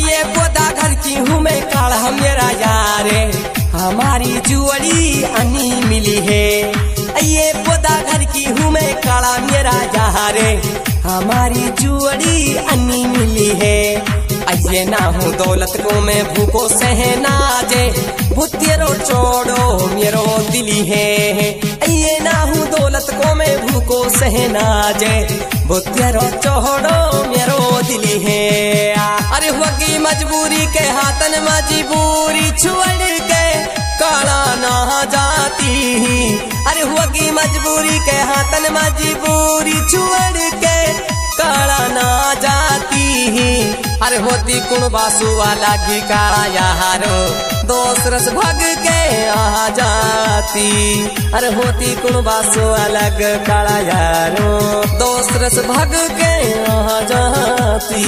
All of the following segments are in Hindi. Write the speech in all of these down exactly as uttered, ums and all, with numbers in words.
ये पोदा घर की हूँ मैं काला मेरा यारे, हमारी जुअड़ी अन्नी मिली है। ये पोदा घर की हूँ मैं काला मेरा यारे, हमारी जुअड़ी अन्नी मिली है। ये ना हूँ दौलत को मैं भूखो सहना जे, भूतेरो छोड़ो मेरो दिली है। ये ना हूँ दौलत को मैं भूखो सहना जे, भूतेरो छोड़ो मेरो दिली है। अरे होगी मजबूरी के हाथन मजबूरी छोड़ के काला ना जाती। अरे होगी मजबूरी के हाथन मजबूरी छोड़ के काला ना जाती। अरे होती कुण बासु वाला की काला यारो, दोसरस भग के आ जाती। अरे होती कुण बासु अलग काला यारो, दोसरस भग के आ जाती।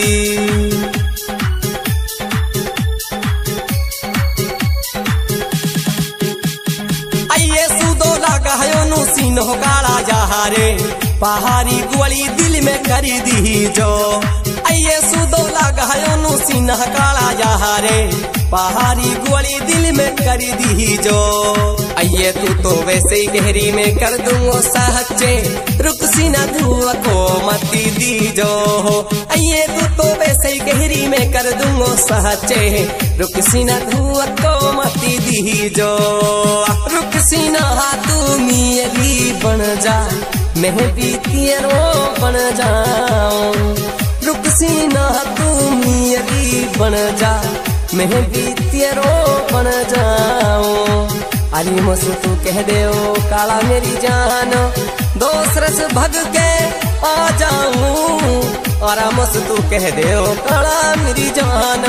आइए सुदो लगा है नु सीनो काला यारे, पहाड़ी गुवली दिल में करी दी जो। आइए सुदो लगा है नु सीना काला यारे, पहाड़ी गुवली दिल में करी दी जो। आइए तू तो वैसे ही गहरी में कर दूंगो सहचे, रुक सीना धुआ को मती दी जो। आइए तू तो वैसे ही गहरी में कर दूंगो सहचे, रुक सीना धुआ को मती दी जो। रुक सीना तू मेरी बन जा, मैं भी तेरो बन जाऊं। रुक सीना तू मेरी बन जा, मैं भी तेरो बन जाऊं। अली मुझ तू कह दे ओ काला मेरी जान, दोसरस भग के आ जाऊं। और मुझ तू कह दे ओ काला मेरी जान।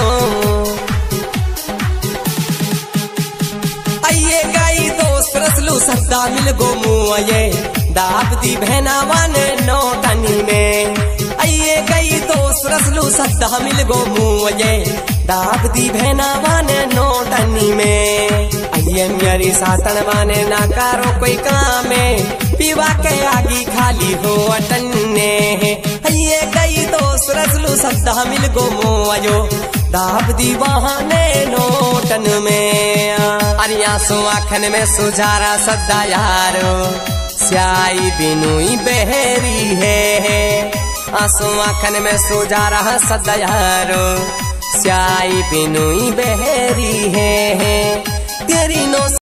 आइए गाई दोसरस लू सद्दा मिल गो मुए, दाब दी बहना वाने नौटनी में। आइए गई दोसरस लू सद्दा मिल गो मुए, दाब दी बहना वाने नौटनी में। आइए मेरी सातन वाने ना करो कोई काम, पीवा के आगी खाली हो अटन्ने। आइए गई दोसरस लू सद्दा मिल गो मुआयो, दाब दी बहाने नोटन में। अरे आंसू आँखन में सुझारा सद्दा यारो, स्याई बिनुई बहरी है। आंसू आँखन में सुझारा सद्दा यारो, स्याई बिनुई बहरी है। तेरी नो